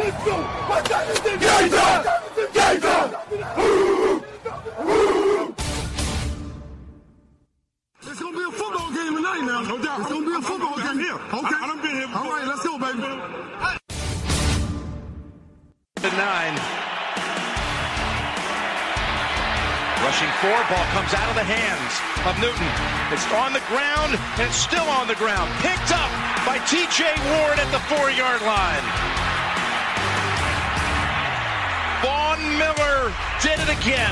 It's going to be a football game tonight now. No doubt. It's going to be a football game here. Okay. I done been here before. All right, let's go, baby. 9. Rushing 4, ball comes out of the hands of Newton. It's on the ground, and it's still on the ground. Picked up by T.J. Ward at the 4-yard line. Vaughn Miller did it again.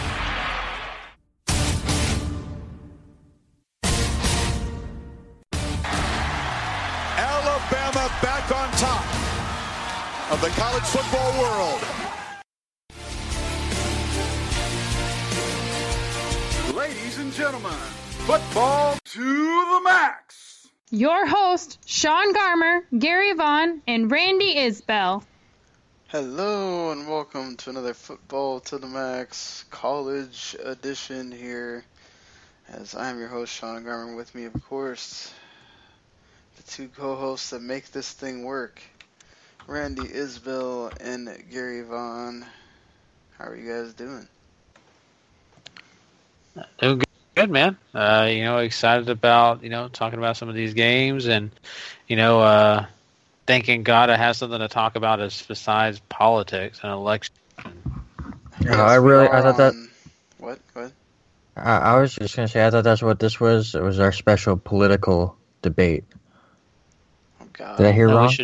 Alabama back on top of the college football world. Ladies and gentlemen, football to the max. Your host, Sean Garmer, Gary Vaughn, and Randy Isbell. Hello and welcome to another Football to the Max college edition here. As I'm your host, Sean Garmer, with me, of course, the two co-hosts that make this thing work, Randy Isbell and Gary Vaughn. How are you guys doing? Doing good, man. Excited about, talking about some of these games and, thanking God I have something to talk about besides politics and election. Yes, I thought that. What? Go ahead. I was just going to say, I thought that's what this was. It was our special political debate. Oh, God. Did I hear wrong?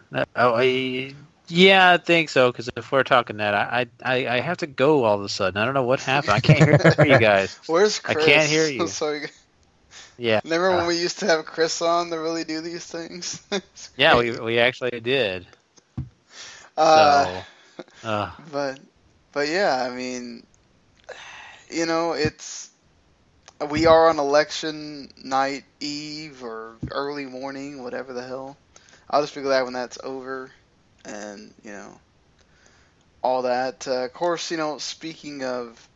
Yeah, I think so, because if we're talking that, I have to go all of a sudden. I don't know what happened. I can't hear you guys. Where's Chris? I can't hear you. Yeah. Remember when we used to have Chris on to really do these things? Yeah, we actually did. But yeah, I mean, we are on election night eve or early morning, whatever the hell. I'll just be glad when that's over. And, all that. Of course, speaking of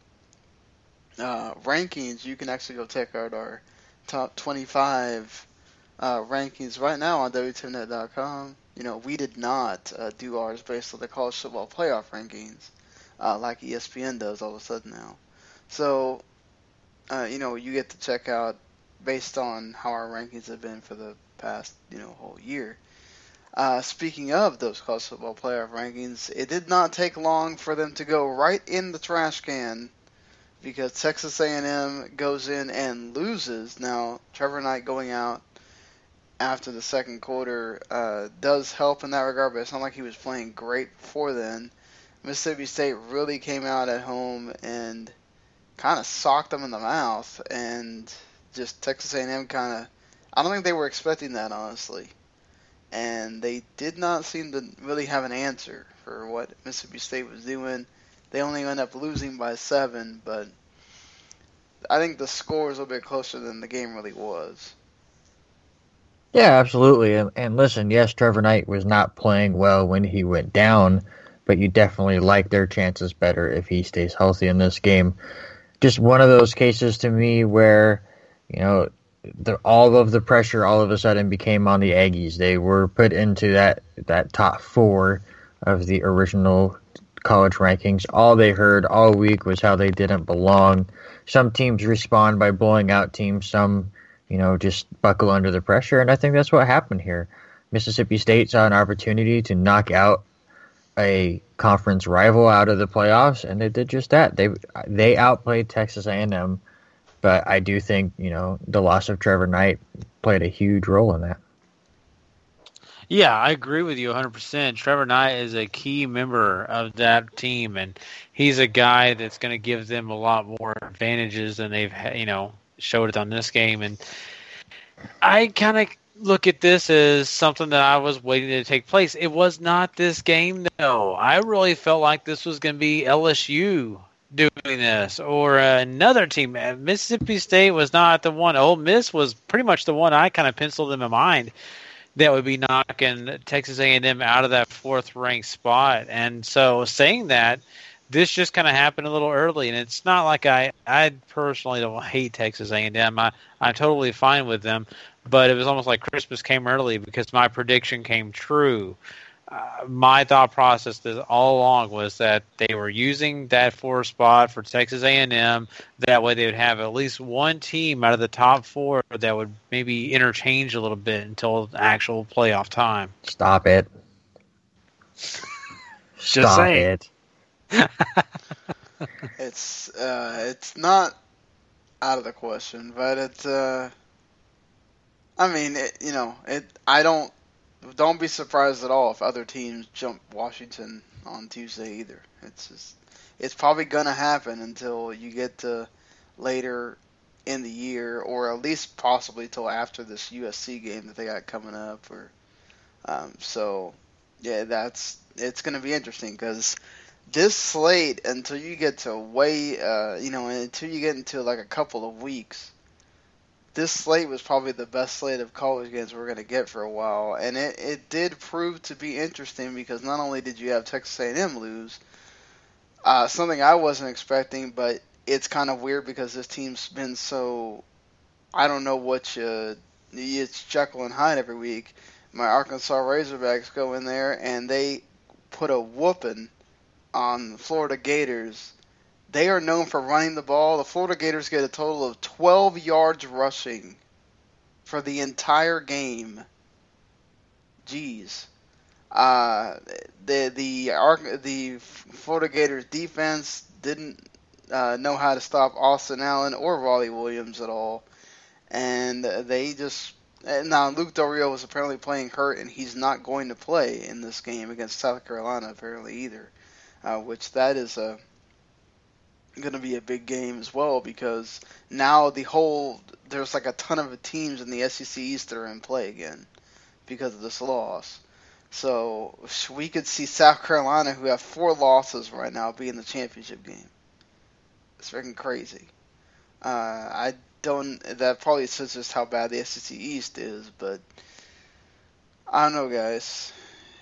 rankings, you can actually go check out our top 25 rankings right now on WTNet.com. We did not do ours based on the college football playoff rankings like ESPN does all of a sudden now. So, you get to check out based on how our rankings have been for the past, whole year. Speaking of those college football playoff rankings, it did not take long for them to go right in the trash can because Texas A&M goes in and loses. Now, Trevor Knight going out after the second quarter does help in that regard, but it's not like he was playing great before then. Mississippi State really came out at home and kind of socked them in the mouth, and just Texas A&M I don't think they were expecting that, honestly. And they did not seem to really have an answer for what Mississippi State was doing. They only ended up losing by 7, but I think the score was a little bit closer than the game really was. Yeah, absolutely. And listen, yes, Trevor Knight was not playing well when he went down, but you definitely like their chances better if he stays healthy in this game. Just one of those cases to me where, all of the pressure all of a sudden became on the Aggies. They were put into that top 4 of the original college rankings. All they heard all week was how they didn't belong. Some teams respond by blowing out teams. Some, just buckle under the pressure. And I think that's what happened here. Mississippi State saw an opportunity to knock out a conference rival out of the playoffs, and they did just that. They outplayed Texas A&M. But I do think, the loss of Trevor Knight played a huge role in that. Yeah, I agree with you 100%. Trevor Knight is a key member of that team, and he's a guy that's going to give them a lot more advantages than they've, showed it on this game. And I kind of look at this as something that I was waiting to take place. It was not this game, though. I really felt like this was going to be LSU doing this or another team. Mississippi State was not the one. Ole Miss was pretty much the one I kind of penciled in my mind that would be knocking Texas A&M out of that 4th ranked spot. And so saying that, this just kind of happened a little early, and it's not like I personally don't hate Texas A&M. I'm totally fine with them, but it was almost like Christmas came early because my prediction came true. my thought process all along was that they were using that 4 spot for Texas A&M. That way they would have at least one team out of the top 4 that would maybe interchange a little bit until actual playoff time. Stop it. Just saying. It's not out of the question, but it's don't be surprised at all if other teams jump Washington on Tuesday either. It's probably gonna happen until you get to later in the year, or at least possibly till after this USC game that they got coming up. It's gonna be interesting because this slate, until you get to until you get into like a couple of weeks, this slate was probably the best slate of college games we're going to get for a while, and it did prove to be interesting because not only did you have Texas A&M lose, something I wasn't expecting, but it's kind of weird because this team's been so, I don't know it's Jekyll and Hyde every week. My Arkansas Razorbacks go in there and they put a whooping on the Florida Gators. They are known for running the ball. The Florida Gators get a total of 12 yards rushing for the entire game. Jeez. The Florida Gators defense didn't know how to stop Austin Allen or Raleigh Williams at all. And now Luke Del Rio was apparently playing hurt, and he's not going to play in this game against South Carolina apparently either. Which that is going to be a big game as well, because now there's like a ton of teams in the SEC East that are in play again because of this loss. So we could see South Carolina, who have 4 losses right now, be in the championship game. It's freaking crazy. That probably says just how bad the SEC East is, but I don't know, guys.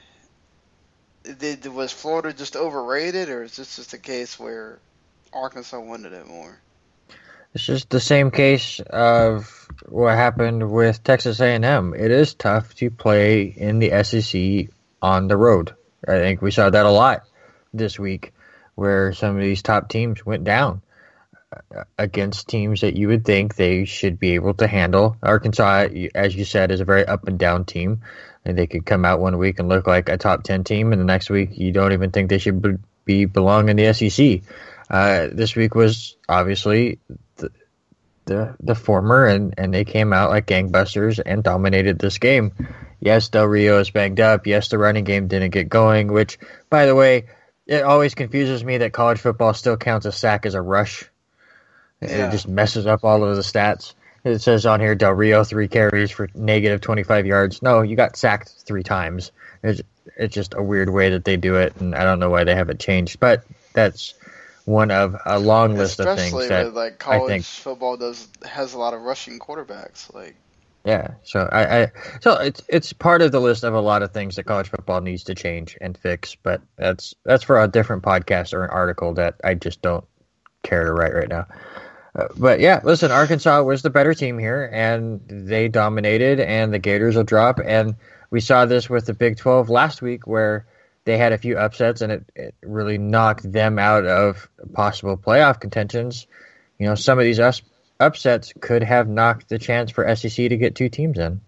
Was Florida just overrated, or is this just a case where Arkansas wanted it more? It's just the same case of what happened with Texas A&M. It is tough to play in the SEC on the road. I think we saw that a lot this week, where some of these top teams went down against teams that you would think they should be able to handle. Arkansas, as you said, is a very up and down team, and they could come out one week and look like a top 10 team, and the next week you don't even think they should belong in the SEC. This week was obviously the former, and they came out like gangbusters and dominated this game. Yes, Del Rio is banged up. Yes, the running game didn't get going, which, by the way, it always confuses me that college football still counts a sack as a rush. Yeah. It just messes up all of the stats. It says on here, Del Rio 3 carries for negative 25 yards. No, you got sacked 3 times. It's just a weird way that they do it, and I don't know why they haven't changed. But that's one of a long list of things that with, like, college football has a lot of rushing quarterbacks. Like, yeah, so it's part of the list of a lot of things that college football needs to change and fix. But that's for a different podcast or an article that I just don't care to write right now. But yeah, listen, Arkansas was the better team here, and they dominated, and the Gators will drop. And we saw this with the Big 12 last week, where they had a few upsets, and it really knocked them out of possible playoff contentions. You know, some of these upsets could have knocked the chance for SEC to get 2 teams in.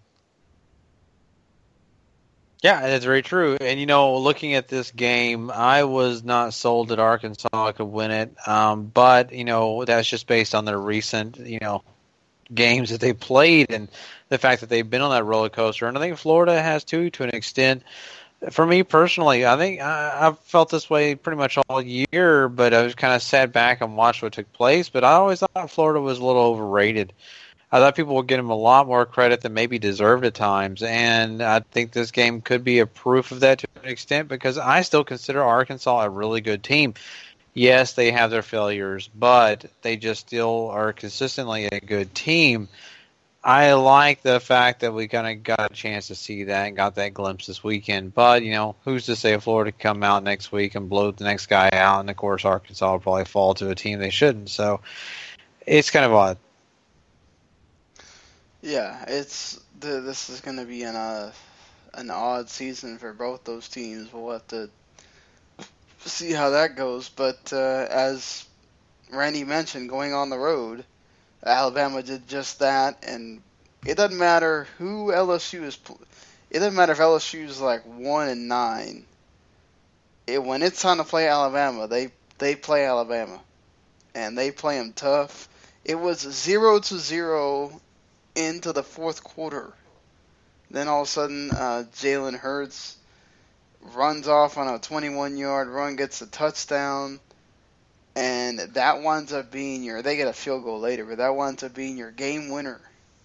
Yeah, that's very true. And, looking at this game, I was not sold that Arkansas could win it. But, that's just based on their recent, games that they played and the fact that they've been on that roller coaster. And I think Florida has too, to an extent. For me personally, I think I've felt this way pretty much all year, but I was kind of sat back and watched what took place. But I always thought Florida was a little overrated. I thought people would give him a lot more credit than maybe deserved at times, and I think this game could be a proof of that to an extent, because I still consider Arkansas a really good team. Yes, they have their failures, but they just still are consistently a good team. I like the fact that we kind of got a chance to see that and got that glimpse this weekend, but, who's to say Florida could come out next week and blow the next guy out, and of course Arkansas will probably fall to a team they shouldn't, so it's kind of odd. Yeah, this is going to be an odd season for both those teams. We'll have to see how that goes. But as Randy mentioned, going on the road, Alabama did just that, and it doesn't matter who LSU is. It doesn't matter if LSU is like 1-9. When it's time to play Alabama, they play Alabama, and they play them tough. It was 0-0 into the fourth quarter. Then all of a sudden, Jalen Hurts runs off on a 21-yard run, gets a touchdown, and that winds up being they get a field goal later, but that winds up being your game winner.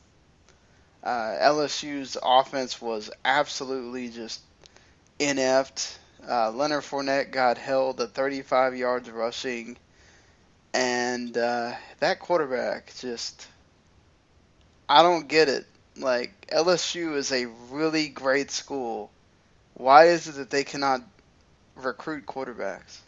LSU's offense was absolutely just inept. Leonard Fournette got held at 35 yards rushing, and that quarterback just, I don't get it. Like, LSU is a really great school. Why is it that they cannot recruit quarterbacks?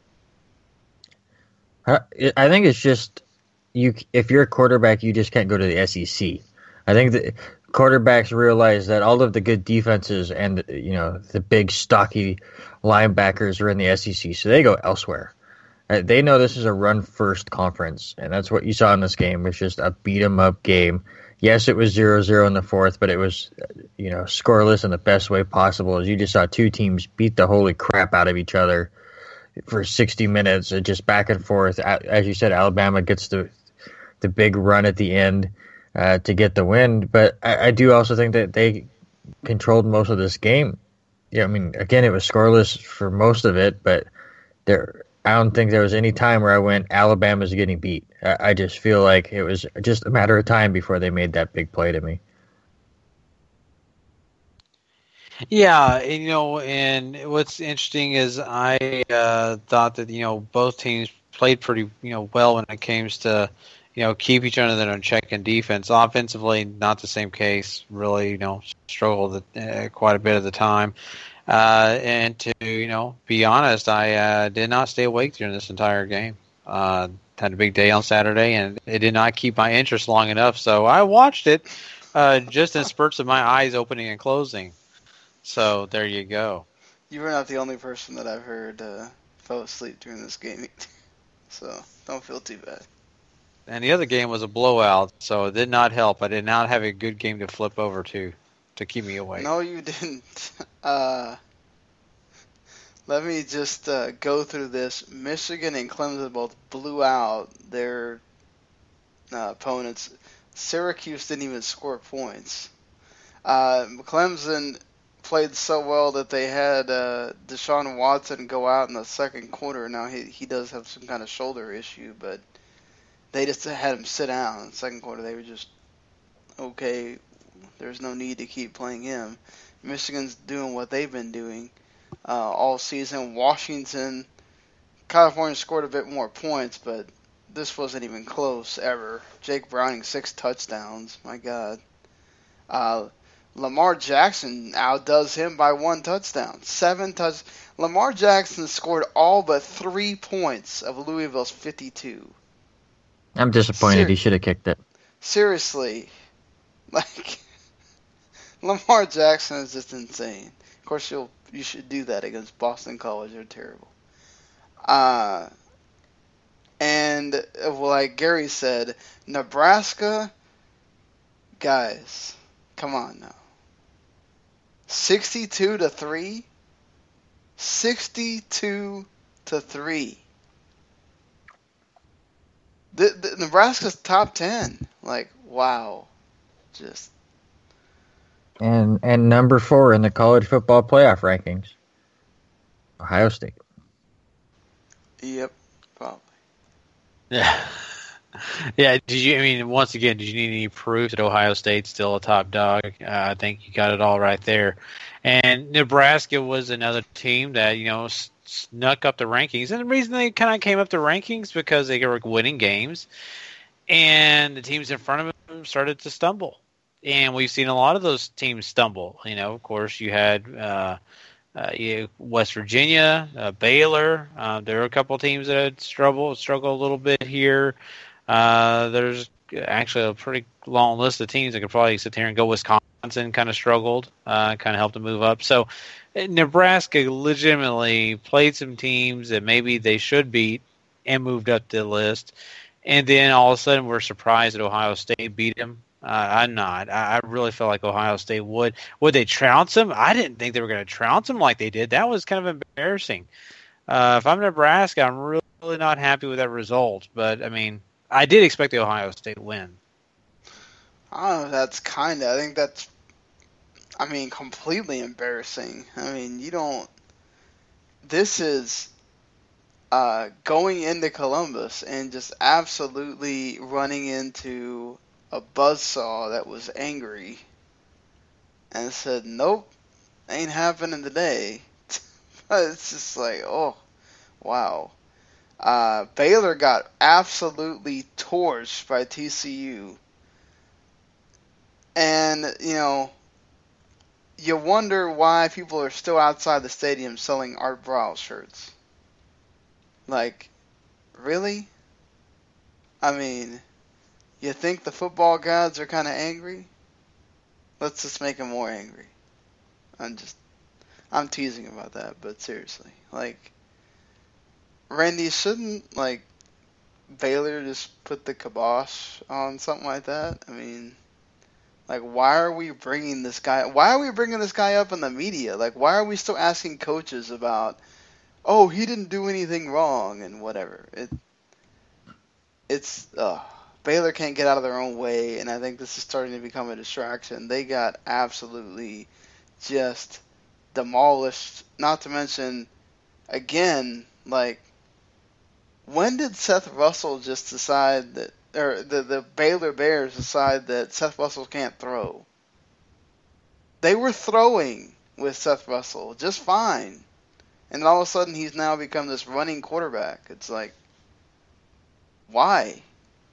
I think it's just if you're a quarterback, you just can't go to the SEC. I think that quarterbacks realize that all of the good defenses and the big stocky linebackers are in the SEC, so they go elsewhere. They know this is a run-first conference, and that's what you saw in this game. It's just a beat-em-up game. Yes, it was 0-0 in the fourth, but it was scoreless in the best way possible. As you just saw two teams beat the holy crap out of each other for 60 minutes, just back and forth. As you said, Alabama gets the big run at the end to get the win, but I do also think that they controlled most of this game. Yeah, I mean, again, it was scoreless for most of it, but I don't think there was any time where I went, Alabama's getting beat. I just feel like it was just a matter of time before they made that big play to me. Yeah, and what's interesting is I thought that, both teams played pretty, well when it came to, keep each other in check and defense. Offensively, not the same case. Really, struggled quite a bit of the time. And to, be honest, I did not stay awake during this entire game. Had a big day on Saturday, and it did not keep my interest long enough. So I watched it just in spurts of my eyes opening and closing. So there you go. You were not the only person that I've heard fell asleep during this game. So don't feel too bad. And the other game was a blowout, so it did not help. I did not have a good game to flip over to keep me awake. No, you didn't. Let me just go through this. Michigan and Clemson both blew out their opponents. Syracuse didn't even score points. Clemson played so well that they had Deshaun Watson go out in the second quarter. Now he does have some kind of shoulder issue, but they just had him sit down in the second quarter. They were just, okay, there's no need to keep playing him. Michigan's doing what they've been doing all season. Washington, California scored a bit more points, but this wasn't even close ever. Jake Browning, 6 touchdowns. My God. Lamar Jackson outdoes him by 1 touchdown. 7 touchdowns. Lamar Jackson scored all but 3 points of Louisville's 52. I'm disappointed. He should have kicked it. Seriously. Like, Lamar Jackson is just insane. Of course, you should do that against Boston College. They're terrible. And like Gary said, Nebraska, guys, come on now. 62-3? 62-3. The Nebraska's top 10. Like, wow. Just. And number 4 in the college football playoff rankings. Ohio State. Yep, probably. Yeah. Yeah, once again, did you need any proof that Ohio State's still a top dog? I think you got it all right there. And Nebraska was another team that, snuck up the rankings. And the reason they kind of came up the rankings because they were winning games, and the teams in front of them started to stumble. And we've seen a lot of those teams stumble. Of course, you had West Virginia, Baylor. There were a couple of teams that had struggled a little bit here. There's actually a pretty long list of teams that could probably sit here and go Wisconsin. Wisconsin kind of struggled, kind of helped them move up. So Nebraska legitimately played some teams that maybe they should beat and moved up the list. And then all of a sudden we're surprised that Ohio State beat them. I'm not. I really felt like Ohio State would. Would they trounce them? I didn't think they were going to trounce them like they did. That was kind of embarrassing. If I'm Nebraska, I'm really not happy with that result. But, I mean, I did expect the Ohio State win. I don't know, I think that's, completely embarrassing. This is going into Columbus and just absolutely running into a buzzsaw that was angry and said, nope, ain't happening today. It's just like, oh, wow. Baylor got absolutely torched by TCU. And, you wonder why people are still outside the stadium selling Art Briles shirts. Like, really? You think the football gods are kind of angry? Let's just make them more angry. I'm teasing about that, but seriously. Like, Randy, shouldn't, Baylor just put the kibosh on something like that? Why are we bringing this guy up in the media? Why are we still asking coaches about, oh, he didn't do anything wrong and whatever? Baylor can't get out of their own way, and I think this is starting to become a distraction. They got absolutely just demolished, not to mention, again, when did Seth Russell just decide that, or the Baylor Bears decide that Seth Russell can't throw? They were throwing with Seth Russell just fine. And all of a sudden he's now become this running quarterback. It's like, why?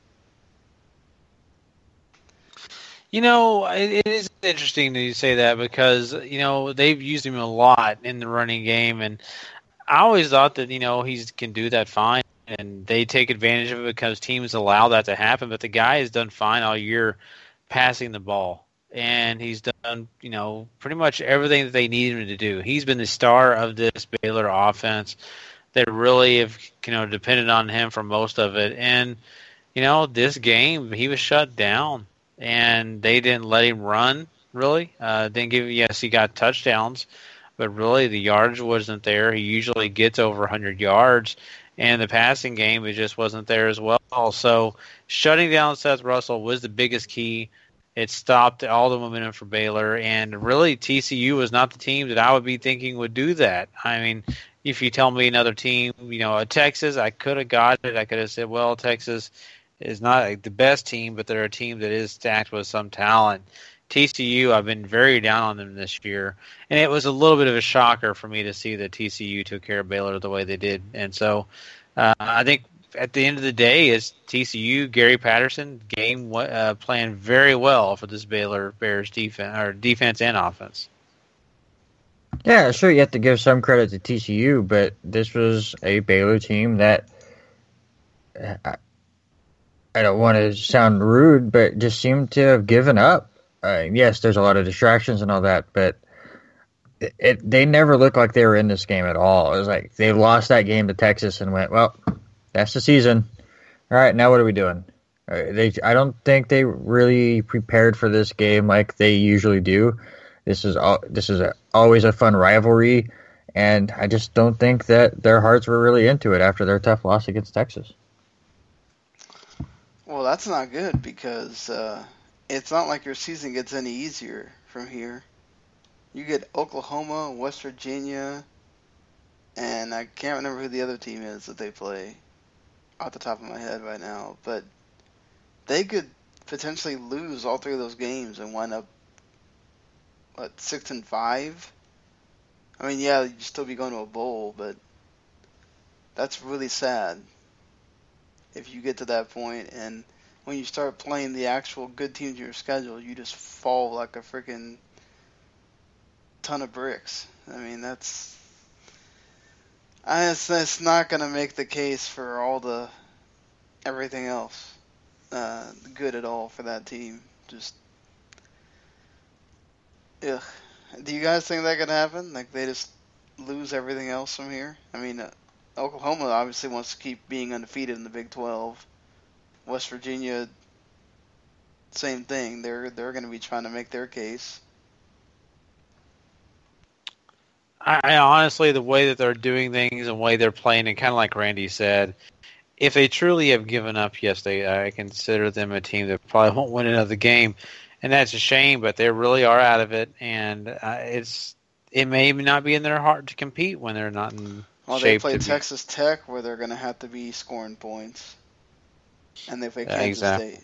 It is interesting that you say that because, they've used him a lot in the running game. And I always thought that, he can do that fine. And they take advantage of it because teams allow that to happen. But the guy has done fine all year passing the ball. And he's done, pretty much everything that they need him to do. He's been the star of this Baylor offense. They really have, depended on him for most of it. And, this game, he was shut down. And they didn't let him run, really. Yes, he got touchdowns. But really, the yardage wasn't there. He usually gets over 100 yards. And the passing game, it just wasn't there as well. So shutting down Seth Russell was the biggest key. It stopped all the momentum for Baylor. And really, TCU was not the team that I would be thinking would do that. If you tell me another team, Texas, I could have got it. I could have said, well, Texas is not the best team, but they're a team that is stacked with some talent. TCU, I've been very down on them this year. And it was a little bit of a shocker for me to see that TCU took care of Baylor the way they did. And so I think at the end of the day, it's TCU, Gary Patterson, game playing very well for this Baylor Bears defense and offense. Yeah, sure, you have to give some credit to TCU, but this was a Baylor team that, I don't want to sound rude, but just seemed to have given up. Yes, there's a lot of distractions and all that, but they never looked like they were in this game at all. It was like they lost that game to Texas and went, well, that's the season. All right, now what are we doing? I don't think they really prepared for this game like they usually do. This is always a fun rivalry, and I just don't think that their hearts were really into it after their tough loss against Texas. Well, that's not good because it's not like your season gets any easier from here. You get Oklahoma, West Virginia, and I can't remember who the other team is that they play off the top of my head right now, but they could potentially lose all three of those games and wind up 6-5. Yeah, you'd still be going to a bowl, but that's really sad if you get to that point, and when you start playing the actual good teams in your schedule, you just fall like a freaking ton of bricks. That's not going to make the case for everything else good at all for that team. Just Ugh. Do you guys think that could happen? Like they just lose everything else from here? I mean, Oklahoma obviously wants to keep being undefeated in the Big 12. West Virginia, same thing. They're going to be trying to make their case. I honestly, the way that they're doing things and the way they're playing, and kind of like Randy said, if they truly have given up, yes, I consider them a team that probably won't win another game, and that's a shame. But they really are out of it, and it may not be in their heart to compete when they're not in shape. They play Texas Tech, where they're going to have to be scoring points, and they play Kansas State.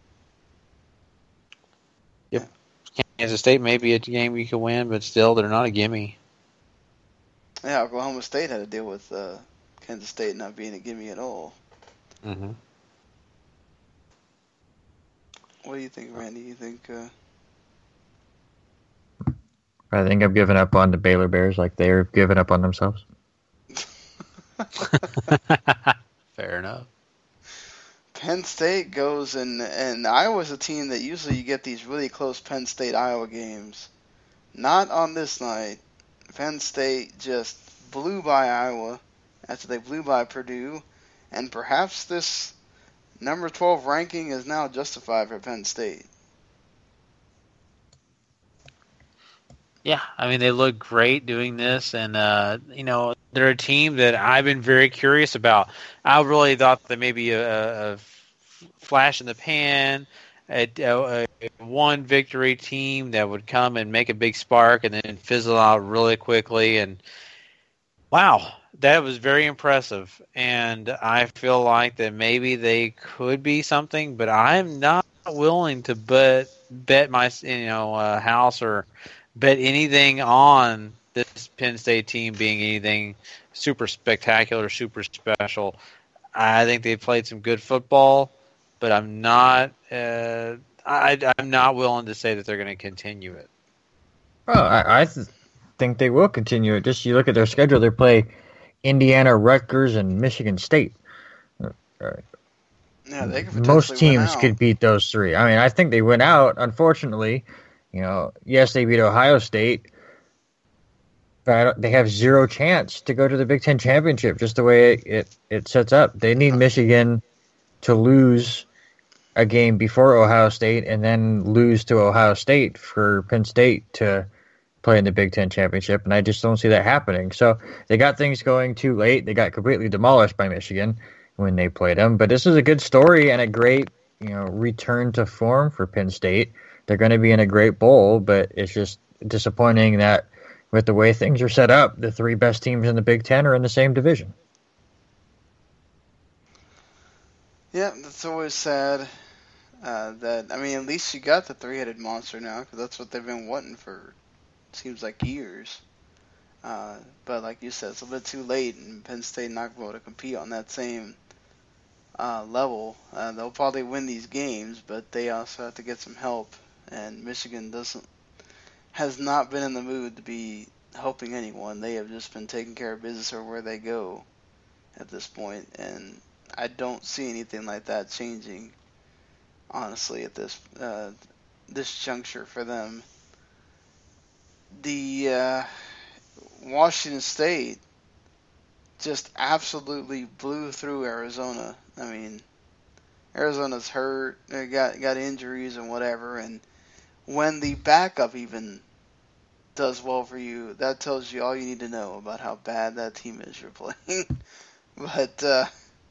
Yep, Kansas State may be a game you can win, but still, they're not a gimme. Yeah, Oklahoma State had to deal with Kansas State not being a gimme at all. Mm-hmm. What do you think, Randy? You think? I think I've given up on the Baylor Bears like they're giving up on themselves. Fair enough. Penn State goes and Iowa's a team that usually you get these really close Penn State-Iowa games. Not on this night. Penn State just blew by Iowa after they blew by Purdue, and perhaps this number 12 ranking is now justified for Penn State. Yeah, I mean, they look great doing this, and, they're a team that I've been very curious about. I really thought that maybe a flash in the pan, a one victory team that would come and make a big spark and then fizzle out really quickly. And wow, that was very impressive. And I feel like that maybe they could be something, but I'm not willing to bet my house or bet anything on this Penn State team being anything super spectacular, super special. I think they played some good football, but I'm not. I'm not willing to say that they're going to continue it. Well, I think they will continue it. Just you look at their schedule; they play Indiana, Rutgers, and Michigan State. Yeah, they could most teams could beat those three. I mean, I think they went out. Unfortunately, yes, they beat Ohio State, but they have zero chance to go to the Big Ten championship. Just the way it sets up, they need Michigan to lose a game before Ohio State and then lose to Ohio State for Penn State to play in the Big Ten championship, and I just don't see that happening. So they got things going too late. They got completely demolished by Michigan when they played them. But this is a good story and a great return to form for Penn State. They're going to be in a great bowl, but it's just disappointing that with the way things are set up, the three best teams in the Big Ten are in the same division. Yeah, that's always sad. At least you got the three-headed monster now, because that's what they've been wanting for, seems like, years. But like you said, it's a bit too late, and Penn State not going to compete on that same level. They'll probably win these games, but they also have to get some help. And Michigan has not been in the mood to be helping anyone. They have just been taking care of business everywhere they go at this point, and I don't see anything like that changing, honestly, at this juncture for them. The Washington State just absolutely blew through Arizona. I mean, Arizona's hurt, they got injuries and whatever, and when the backup even does well for you, that tells you all you need to know about how bad that team is you're playing. But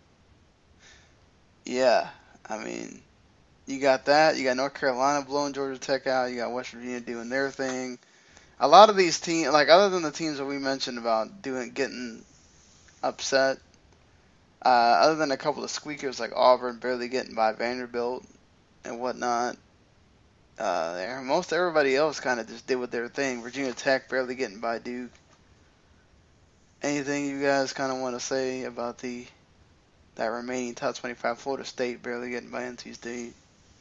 yeah, I mean, you got that. You got North Carolina blowing Georgia Tech out. You got West Virginia doing their thing. A lot of these teams, like other than the teams that we mentioned about getting upset, other than a couple of squeakers like Auburn barely getting by Vanderbilt and whatnot, most everybody else kind of just did with their thing. Virginia Tech barely getting by Duke. Anything you guys kind of want to say about that remaining top 25? Florida State barely getting by NC State.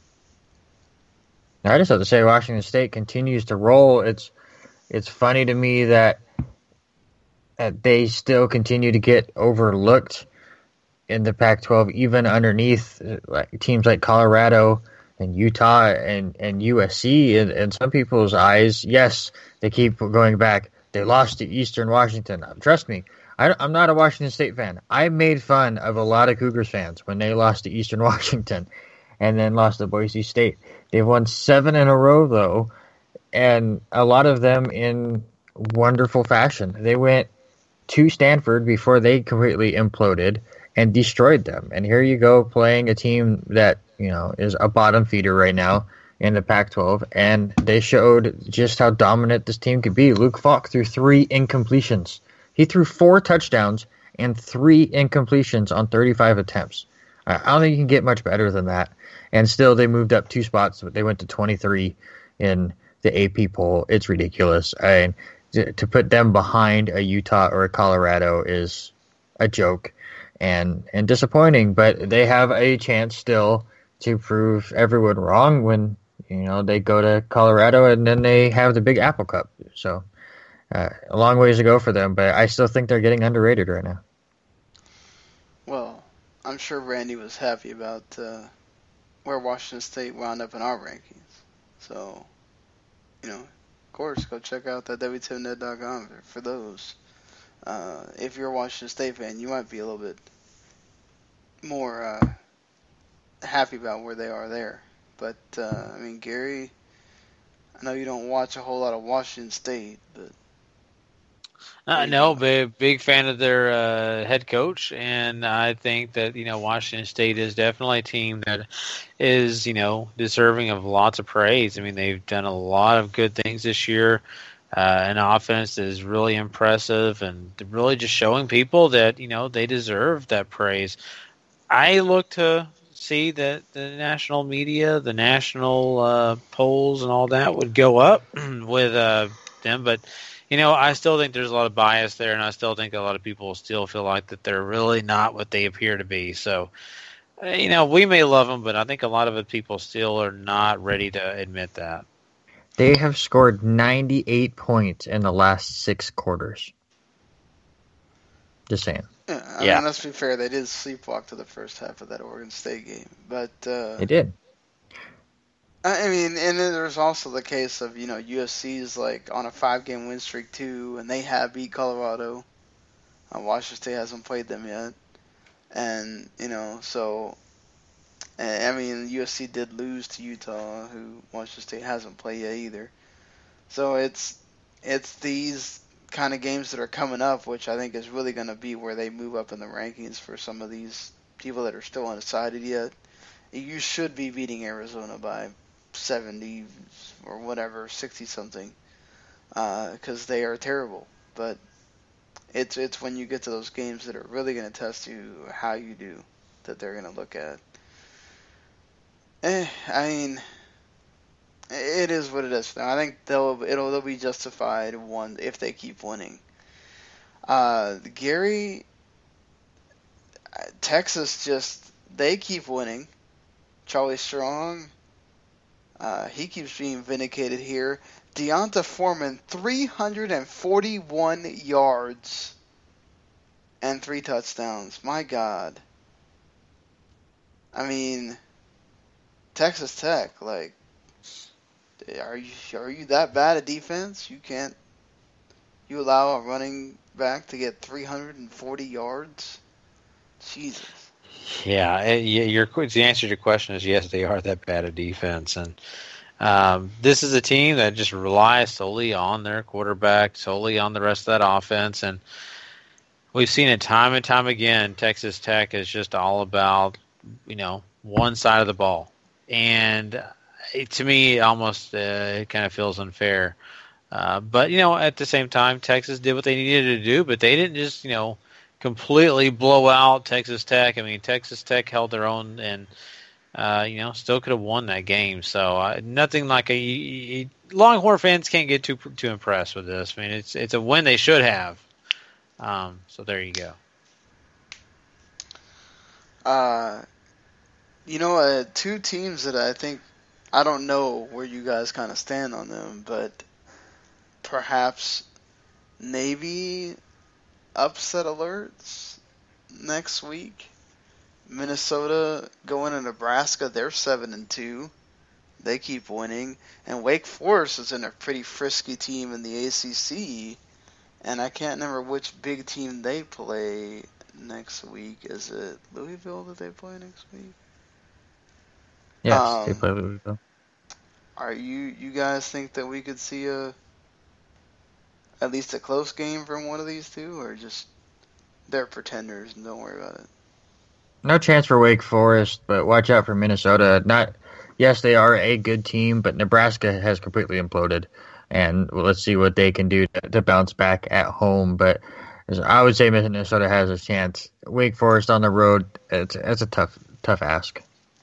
I just have to say Washington State continues to roll. It's funny to me that they still continue to get overlooked in the Pac-12, even underneath teams like Colorado And Utah and USC, in some people's eyes, yes, they keep going back. They lost to Eastern Washington. Trust me, I'm not a Washington State fan. I made fun of a lot of Cougars fans when they lost to Eastern Washington and then lost to Boise State. They've won 7 in a row, though, and a lot of them in wonderful fashion. They went to Stanford before they completely imploded and destroyed them. And here you go playing a team that, is a bottom feeder right now in the Pac-12, and they showed just how dominant this team could be. Luke Falk threw 3 incompletions. He threw 4 touchdowns and 3 incompletions on 35 attempts. I don't think you can get much better than that. And still, they moved up 2 spots. They went to 23 in the AP poll. It's ridiculous. To put them behind a Utah or a Colorado is a joke and disappointing. But they have a chance still to prove everyone wrong when they go to Colorado and then they have the Big Apple Cup. So a long ways to go for them, but I still think they're getting underrated right now. Well, I'm sure Randy was happy about where Washington State wound up in our rankings. So, of course, go check out that WTFnet.com for those. If you're a Washington State fan, you might be a little bit more happy about where they are there. But, Gary, I know you don't watch a whole lot of Washington State, but... No, big fan of their head coach, and I think that, Washington State is definitely a team that is, deserving of lots of praise. I mean, they've done a lot of good things this year. An offense that is really impressive and really just showing people that, they deserve that praise. I look to see that the national media, the national polls and all that would go up with them, but I still think there's a lot of bias there, and I still think a lot of people still feel like that they're really not what they appear to be. So, we may love them, but I think a lot of the people still are not ready to admit that. They have scored 98 points in the last 6 quarters. Just saying. Yeah, let's be fair. They did sleepwalk to the first half of that Oregon State game, but they did. And then there's also the case of USC's on a 5-game win streak too, and they have beat Colorado. Washington State hasn't played them yet, and so. USC did lose to Utah, who Washington State hasn't played yet either. So it's these kind of games that are coming up, which I think is really going to be where they move up in the rankings for some of these people that are still undecided yet. You should be beating Arizona by 70 or whatever, 60-something, because they are terrible. But it's when you get to those games that are really going to test you how you do that they're going to look at. It is what it is now. I think they'll be justified if they keep winning. Gary, Texas they keep winning. Charlie Strong, he keeps being vindicated here. Deonta Foreman, 341 yards and 3 touchdowns. My God. Texas Tech, are you that bad at defense? You allow a running back to get 340 yards? Jesus. Yeah, the answer to your question is yes, they are that bad at defense, and this is a team that just relies solely on their quarterback, solely on the rest of that offense, and we've seen it time and time again. Texas Tech is just all about one side of the ball. And to me, almost it kind of feels unfair. But, at the same time, Texas did what they needed to do, but they didn't just, completely blow out Texas Tech. Texas Tech held their own and, still could have won that game. So nothing like Longhorn fans can't get too impressed with this. It's a win they should have. So there you go. Two teams that I don't know where you guys kind of stand on them, but perhaps maybe upset alerts next week. Minnesota going to Nebraska, they're 7-2. They keep winning. And Wake Forest is in a pretty frisky team in the ACC. And I can't remember which big team they play next week. Is it Louisville that they play next week? Yes, they play Louisville. Are you guys think that we could see at least a close game from one of these two, or just they're pretenders and don't worry about it? No chance for Wake Forest, but watch out for Minnesota. Yes, they are a good team, but Nebraska has completely imploded, and let's see what they can do to bounce back at home. But I would say Minnesota has a chance. Wake Forest on the road, it's a tough ask.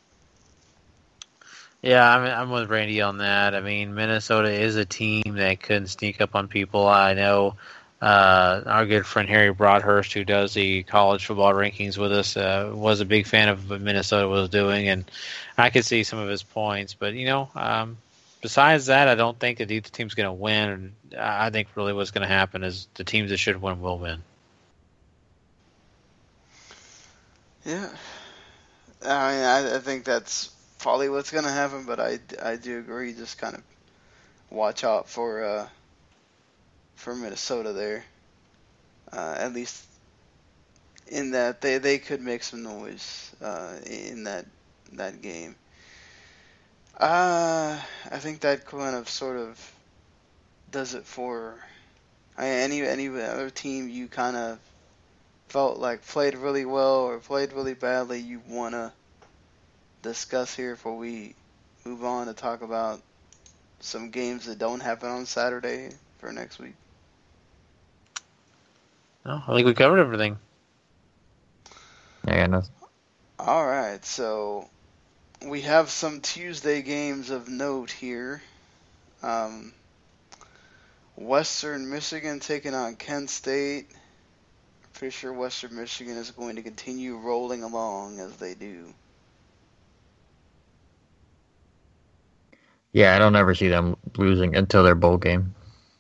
Yeah, I'm with Randy on that. I mean, Minnesota is a team that could sneak up on people. I know our good friend Harry Broadhurst, who does the college football rankings with us, was a big fan of what Minnesota was doing, and I could see some of his points. But, besides that, I don't think that either team's going to win. I think really what's going to happen is the teams that should win will win. Yeah. I mean, I think that's probably what's going to happen, but I do agree. Just kind of watch out for Minnesota there. At least in that they could make some noise in that game. I think that kind of sort of does it for any other team you kind of felt like played really well or played really badly you want to discuss here before we move on to talk about some games that don't happen on Saturday for next week? No, I think we covered everything. Yeah, nothing. All right, so we have some Tuesday games of note here. Western Michigan taking on Kent State. Pretty sure Western Michigan is going to continue rolling along as they do. Yeah, I don't ever see them losing until their bowl game.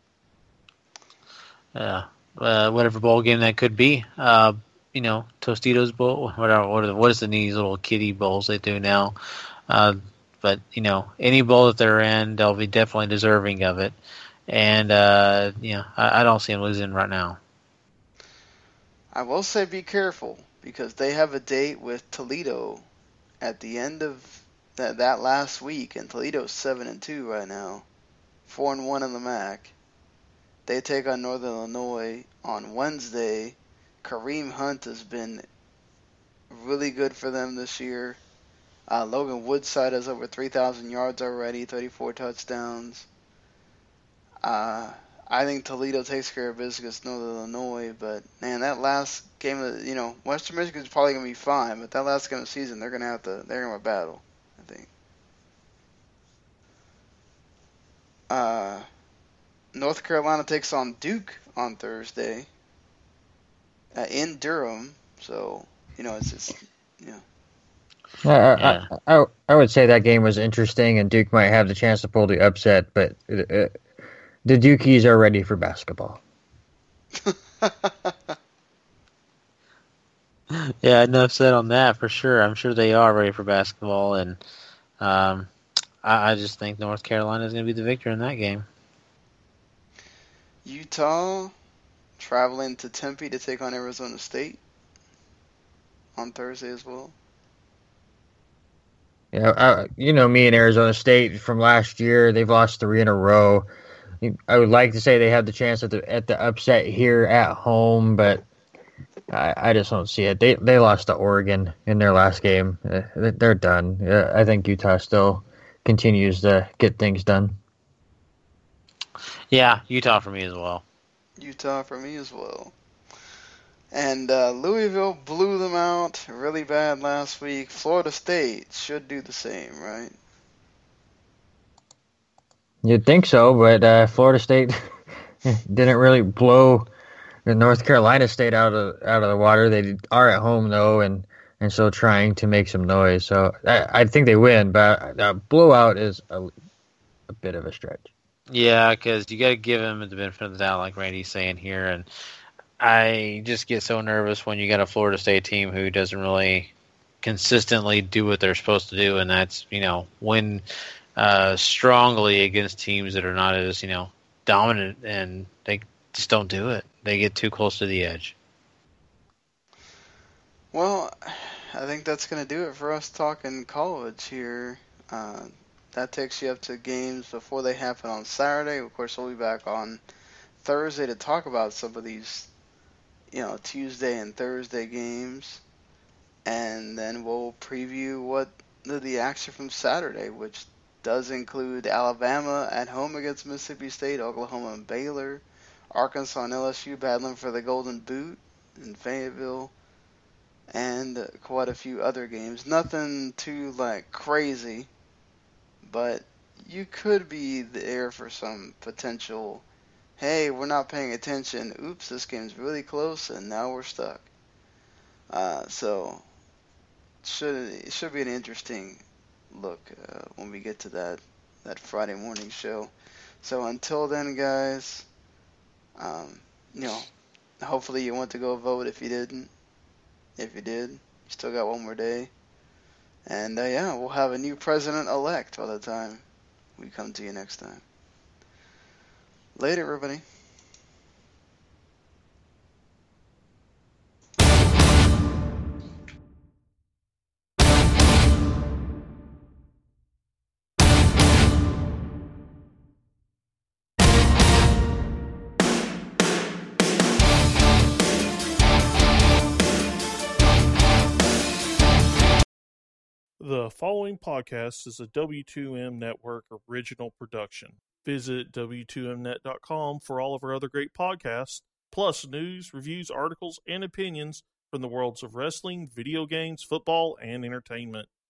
Yeah, whatever bowl game that could be. Tostitos Bowl, whatever. What is these little kiddie bowls they do now? But any bowl that they're in, they'll be definitely deserving of it. And I don't see them losing right now. I will say be careful, because they have a date with Toledo at the end of that last week, and Toledo's 7-2 right now, 4-1 in the MAC. They take on Northern Illinois on Wednesday. Kareem Hunt has been really good for them this year. Logan Woodside has over 3,000 yards already, 34 touchdowns. I think Toledo takes care of business against Northern Illinois, but man, that last game of Western Michigan's probably gonna be fine, but that last game of the season they're gonna have battle, I think. North Carolina takes on Duke on Thursday in Durham, so it's just I would say that game was interesting, and Duke might have the chance to pull the upset, but the Dukies are ready for basketball. Yeah, enough said on that for sure. I'm sure they are ready for basketball, and I just think North Carolina is going to be the victor in that game. Utah traveling to Tempe to take on Arizona State on Thursday as well. Yeah, me and Arizona State from last year, they've lost 3 in a row. I would like to say they have the chance at the upset here at home, but I just don't see it. They lost to Oregon in their last game. They're done. I think Utah still continues to get things done. Yeah, Utah for me as well. Utah for me as well. And Louisville blew them out really bad last week. Florida State should do the same, right? You'd think so, but Florida State didn't really blow North Carolina State out of the water. They are at home though, and so trying to make some noise. So I think they win, but blowout is a bit of a stretch. Yeah, because you got to give them the benefit of the doubt, like Randy's saying here, and I just get so nervous when you got a Florida State team who doesn't really consistently do what they're supposed to do, and that's win strongly against teams that are not as dominant, and they just don't do it. They get too close to the edge. Well, I think that's going to do it for us talking college here. That takes you up to games before they happen on Saturday. Of course, we'll be back on Thursday to talk about some of these, Tuesday and Thursday games. And then we'll preview what the action from Saturday, which does include Alabama at home against Mississippi State, Oklahoma and Baylor, Arkansas and LSU battling for the Golden Boot in Fayetteville, and quite a few other games. Nothing too crazy, but you could be there for some potential, hey, we're not paying attention, oops, this game's really close and now we're stuck. So it should be an interesting look when we get to that Friday morning show. So until then, guys, hopefully you went to go vote if you didn't. If you did, you still got one more day. And we'll have a new president-elect by the time we come to you next time. Later, everybody. The following podcast is a W2M Network original production. Visit W2Mnet.com for all of our other great podcasts, plus news, reviews, articles, and opinions from the worlds of wrestling, video games, football, and entertainment.